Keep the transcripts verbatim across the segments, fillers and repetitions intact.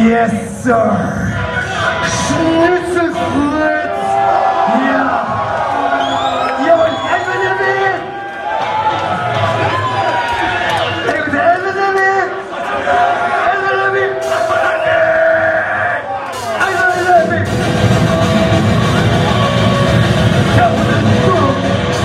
Yes, sir. Schnitzelfritz. Ja. Jawohl, Elfen der Welt. Elfen der Welt. Elfen der Welt. Elfen der Welt. Ja, und das ist gut.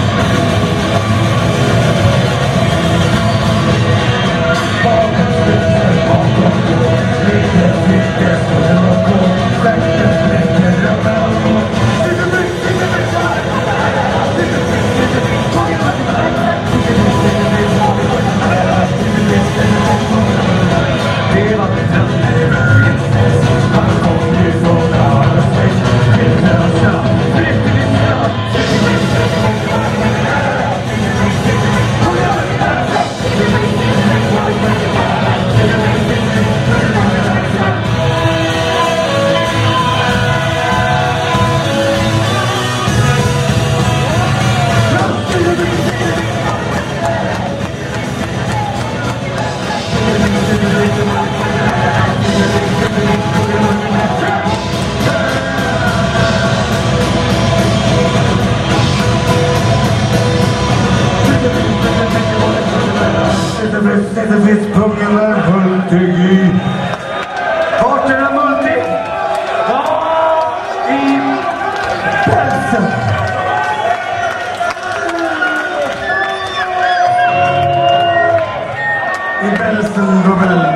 Det finns pungarna Hultegi. Vart är den multi? Ja, i pälsen. I pälsen, då väl.